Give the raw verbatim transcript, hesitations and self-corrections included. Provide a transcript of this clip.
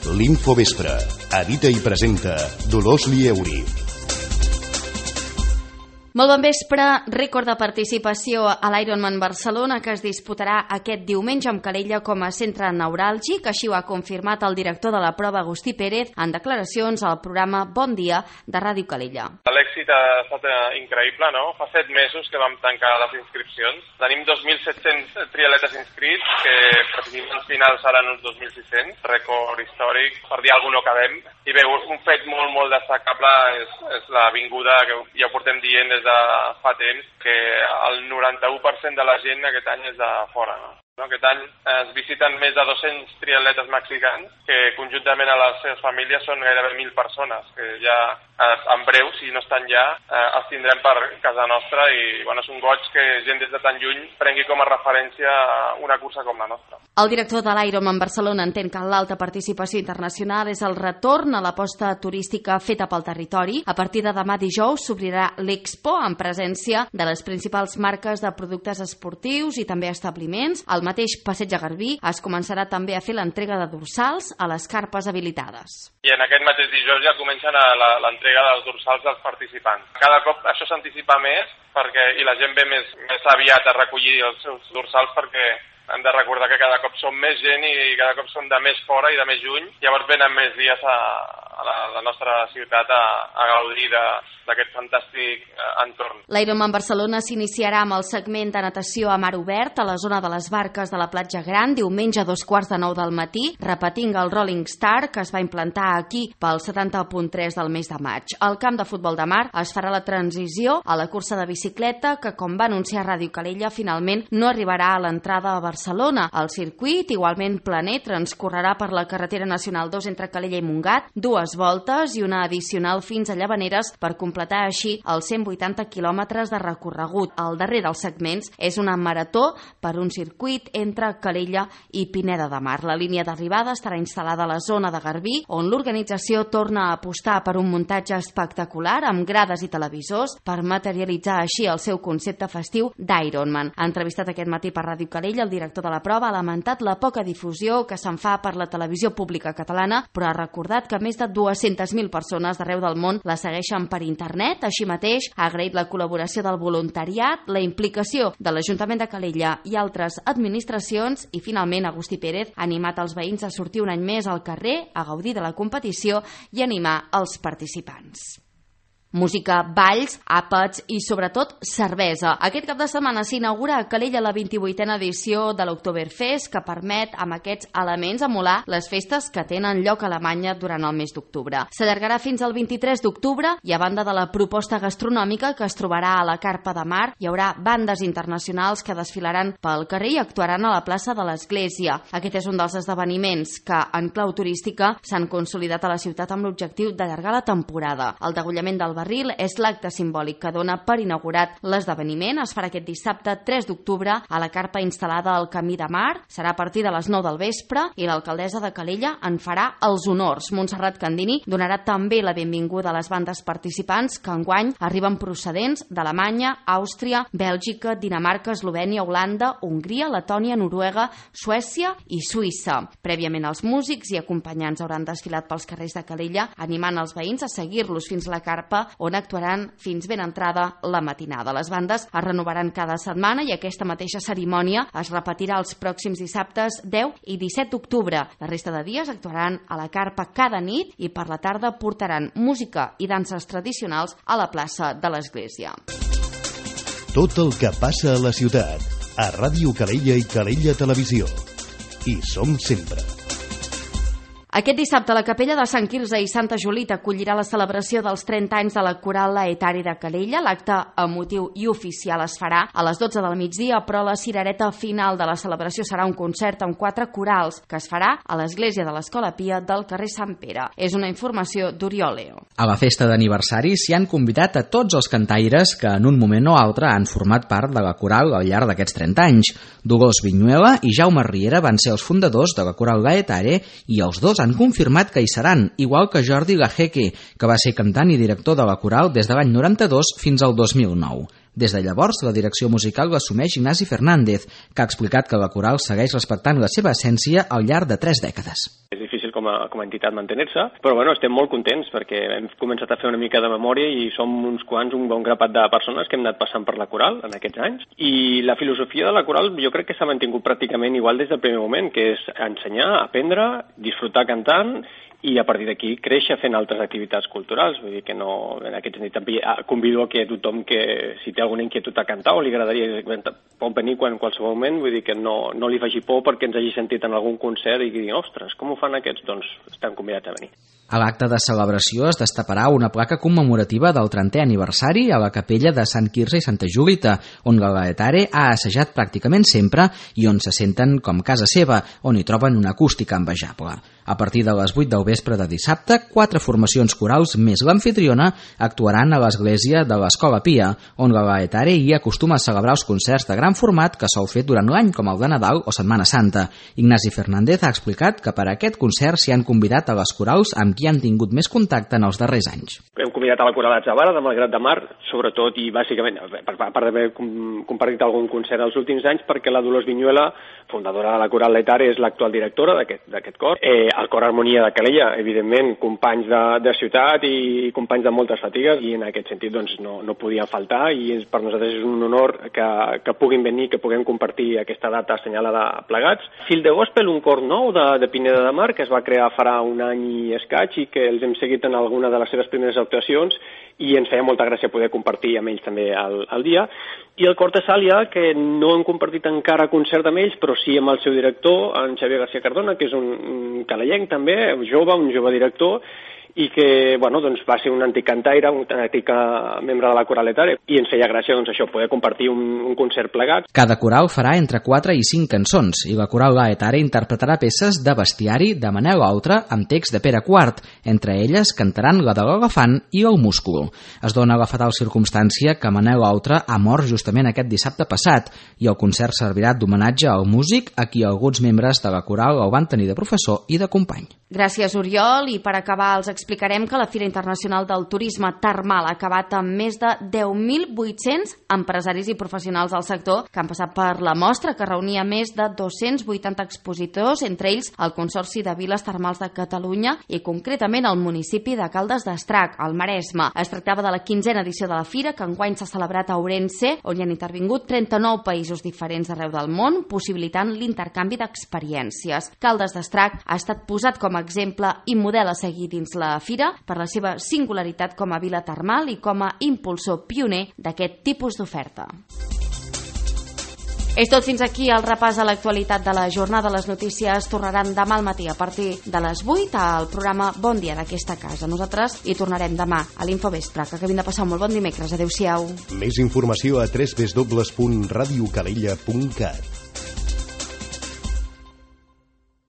L'Infovespre. Edita i presenta Dolors Lieuri. Molt bon vespre. Rècord de participació a l'Ironman Barcelona, que es disputarà aquest diumenge amb Calella com a centre neuràlgic. Així ho ha confirmat el director de la prova, Agustí Pérez, en declaracions al programa Bon Dia de Ràdio Calella. L'èxit ha estat increïble, no? Fa set mesos que vam tancar les inscripcions. Tenim dos mil set-cents triatletes inscrits, que participants finals seran uns dos mil sis-cents. Rècord històric, per dir alguna cosa no cabem. I bé, un fet molt, molt destacable és, és la vinguda, que ja ho portem dient des de fa temps, que el noranta-u per cent de la gent aquest any és de fora, no? Aquest any es visiten més de dos-cents triatletes mexicans, que conjuntament a les seves famílies són gairebé mil persones, que ja en breu, si no estan ja, els tindrem per casa nostra i bueno, és un goig que gent des de tan lluny prengui com a referència una cursa com la nostra. El director de l'Ironman Barcelona entén que l'alta participació internacional és el retorn a l'aposta turística feta pel territori. A partir de demà dijous s'obrirà l'Expo en presència de les principals marques de productes esportius i també establiments. Al mateix Passeig de Garbí es començarà també a fer l'entrega de dorsals a les carpes habilitades. I en aquest mateix dijous ja comencen l'entrega dels dorsals dels participants. Cada cop això s'anticipa més perquè, i la gent ve més, més aviat a recollir els seus dorsals perquè hem de recordar que cada cop som més gent i cada cop som de més fora i de més lluny. Llavors venen més dies a, a la, la nostra ciutat a, a gaudir d'aquest fantàstic eh, entorn. L'Ironman Barcelona s'iniciarà amb el segment de natació a mar obert a la zona de les barques de la Platja Gran diumenge a dos quarts de nou del matí, repetint el Rolling Star que es va implantar aquí pel setanta punt tres del mes de maig. Al camp de futbol de mar es farà la transició a la cursa de bicicleta que, com va anunciar Ràdio Calella, finalment no arribarà a l'entrada a Barcelona. El circuit, igualment planer, transcorrerà per la carretera nacional dos entre Calella i Montgat, dues voltes i una addicional fins a Llavaneres per completar així els cent vuitanta quilòmetres de recorregut. El darrer dels segments és una marató per un circuit entre Calella i Pineda de Mar. La línia d'arribada estarà instal·lada a la zona de Garbí, on l'organització torna a apostar per un muntatge espectacular amb grades i televisors per materialitzar així el seu concepte festiu d'Ironman. Ha entrevistat aquest matí per Ràdio Calella el director de la prova, ha lamentat la poca difusió que se'n fa per la televisió pública catalana, però ha recordat que més de dues-centes mil persones d'arreu del món la segueixen per internet. Així mateix, ha agraït la col·laboració del voluntariat, la implicació de l'Ajuntament de Calella i altres administracions i, finalment, Agustí Pérez ha animat els veïns a sortir un any més al carrer, a gaudir de la competició i animar els participants. Música, balls, àpats i, sobretot, cervesa. Aquest cap de setmana s'inaugura a Calella la vint-i-vuitena edició de l'Oktoberfest, que permet, amb aquests elements, emular les festes que tenen lloc a Alemanya durant el mes d'octubre. S'allargarà fins al vint-i-tres d'octubre i, a banda de la proposta gastronòmica que es trobarà a la Carpa de Mar, hi haurà bandes internacionals que desfilaran pel carrer i actuaran a la plaça de l'Església. Aquest és un dels esdeveniments que, en clau turística, s'han consolidat a la ciutat amb l'objectiu d'allargar la temporada. El degollament del barril és l'acte simbòlic que dona per inaugurat l'esdeveniment. Es farà aquest dissabte tres d'octubre a la carpa instal·lada al Camí de Mar. Serà a partir de les nou del vespre i l'alcaldessa de Calella en farà els honors. Montserrat Candini donarà també la benvinguda a les bandes participants que enguany arriben procedents d'Alemanya, Àustria, Bèlgica, Dinamarca, Eslovènia, Holanda, Hongria, Letònia, Noruega, Suècia i Suïssa. Prèviament els músics i acompanyants hauran desfilat pels carrers de Calella animant els veïns a seguir-los fins a la carpa on actuaran fins ben entrada la matinada. Les bandes es renovaran cada setmana i aquesta mateixa cerimònia es repetirà els pròxims dissabtes deu i disset d'octubre. La resta de dies actuaran a la carpa cada nit i per la tarda portaran música i danses tradicionals a la plaça de l'Església. Tot el que passa a la ciutat, a Ràdio Calella i Calella Televisió. Hi som sempre. Aquest dissabte la Capella de Sant Quirze i Santa Julita acollirà la celebració dels trenta anys de la Coral Laetari de Calella. L'acte emotiu i oficial es farà a les dotze del migdia, però la cirereta final de la celebració serà un concert amb quatre corals que es farà a l'església de l'Escola Pia del carrer Sant Pere. És una informació d'Oriol Leo. A la festa d'aniversari s'hi han convidat a tots els cantaires que en un moment o altre han format part de la Coral al llarg d'aquests trenta anys. Dolors Viñuela i Jaume Riera van ser els fundadors de la Coral Laetare i els dos han confirmat que hi seran, igual que Jordi Gajeque, que va ser cantant i director de la coral des de l'any noranta-dos fins al dos mil nou. Des de llavors, la direcció musical l'assumeix Ignasi Fernández, que ha explicat que la coral segueix respectant la seva essència al llarg de tres dècades. És difícil com com a, com a entitat mantenir-se, però bueno, estem molt contents perquè hem començat a fer una mica de memòria i som uns quants, un bon grapat de persones que hem anat passant per la coral en aquests anys, i la filosofia de la coral jo crec que s'ha mantingut pràcticament igual des del primer moment, que és ensenyar, aprendre, disfrutar cantant i a partir d'aquí créixer fent altres activitats culturals. Vull dir que no, en aquest sentit també convido a que tothom que si té alguna inquietud a cantar o li agradaria pot venir quan, en qualsevol moment, vull dir que no, no li faci por perquè ens hagi sentit en algun concert i digui, ostres, com ho fan aquests? Doncs estan convidats a venir. A l'acte de celebració es destaparà una placa commemorativa del trentè aniversari a la capella de Sant Quirze i Santa Julita, on Galaetare ha assajat pràcticament sempre i on se senten com casa seva, on hi troben una acústica envejable. A partir de les vuit del vespre de dissabte, quatre formacions corals més l'anfitriona actuaran a l'església de l'Escola Pia, on Galaetare hi acostuma a celebrar els concerts de gran format que sol fer durant l'any, com el de Nadal o Setmana Santa. Ignasi Fernández ha explicat que per a aquest concert s'hi han convidat a les corals amb qui han tingut més contacte en els darrers anys. Hem convidat a la Coral Atzavara de Malgrat de Mar, sobretot i bàsicament, a part d'haver compartit algun concert els últims anys, perquè la Dolors Viñuela, fundadora de la Coral Letare, és l'actual directora d'aquest cor. Eh, el Cor Harmonia de Calella, evidentment, companys de, de ciutat i companys de moltes fatigues, i en aquest sentit doncs, no, no podien faltar, i és, per nosaltres és un honor que, que puguin venir, que puguem compartir aquesta data assenyalada plegats. Fil de Gospel, un cor nou de, de Pineda de Mar, que es va crear farà un any i escaig i que els hem seguit en alguna de les seves primeres actuacions i ens feia molta gràcia poder compartir amb ells també el, el dia. I el Cor Tessàlia, que no hem compartit encara concert amb ells, però sí amb el seu director, en Xavier García Cardona, que és un, un calellenc també, jove, un jove director, i que, bueno, doncs va ser un antic cantaire, un antic membre de la Coral Letare, i ens feia gràcia, doncs, això, poder compartir un, un concert plegat. Cada coral farà entre quatre i cinc cançons, i la Coral Letare interpretarà peces de bestiari de Manel Oltra amb text de Pere Quart. Entre elles cantaran la de l'Elefant i el Múscul. Es dona la fatal circumstància que Manel Oltra ha mort justament aquest dissabte passat, i el concert servirà d'homenatge al músic, a qui alguns membres de la coral el van tenir de professor i de company. Gràcies, Oriol, i per acabar els explicarem que la Fira Internacional del Turisme Termal ha acabat amb més de deu mil vuit-cents empresaris i professionals del sector que han passat per la mostra, que reunia més de dos-cents vuitanta expositors, entre ells el Consorci de Viles Termals de Catalunya i concretament el municipi de Caldes d'Estrac, al Maresme. Es tractava de la quinzena edició de la Fira, que enguany s'ha celebrat a Ourense, on hi han intervingut trenta-nou països diferents arreu del món, possibilitant l'intercanvi d'experiències. Caldes d'Estrac ha estat posat com a exemple i model a seguir dins la Fira per la seva singularitat com a vila termal i com a impulsor pioner d'aquest tipus d'oferta. És tot fins aquí el repàs a l'actualitat de la jornada. Les notícies tornaran demà al matí a partir de les vuit al programa Bon Dia d'aquesta casa. Nosaltres hi tornarem demà a l'Infovespre. Que acabin de passar un molt bon dimecres. Adéu-siau. Més informació a w w w punt radio calella punt cat.